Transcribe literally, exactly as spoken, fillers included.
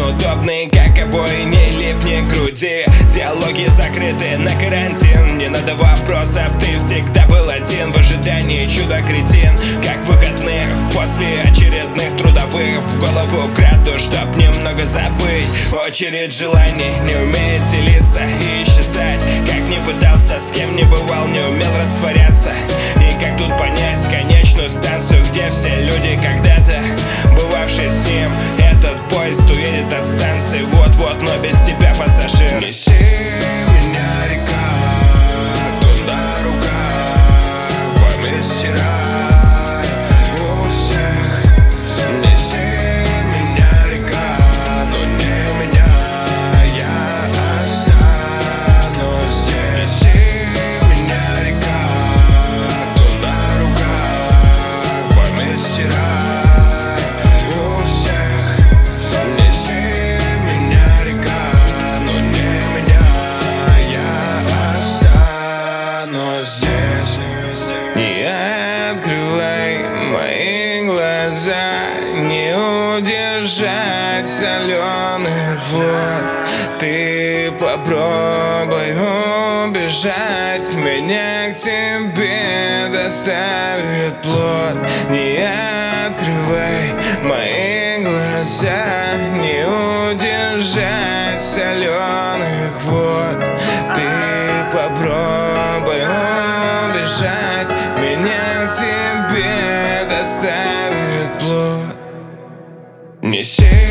неудобный, как обои, не липни к груди. Диалоги закрыты на карантин, не надо вопросов, ты всегда был один в ожидании чуда-кретин. Как выходных после очередных трудовых, в голову краду, чтоб немного забыть. Очередь желаний, не умеет делиться и исчезать. Как не пытался, с кем не бывал, не умел растворяться. И как тут понять конечную станцию, где все люди когда-то бывавшие с ним. Этот поезд уедет от станции вот-вот, но без тебя, пассажир. Неси меня, река, туда рука, память стирай у всех. Неси меня, река, но не меня, я останусь здесь. Неси меня, река, туда рука, память стирай у всех. Неси меня, река, но не меня, я останусь здесь. Не открывай мои глаза, не удержать соленых вод. Ты попробуй убежать, меня к тебе доставит плод. Не открывай мои глаза, не удержать соленых вод. Ты попробуй убежать, меня к тебе доставит плод. Неси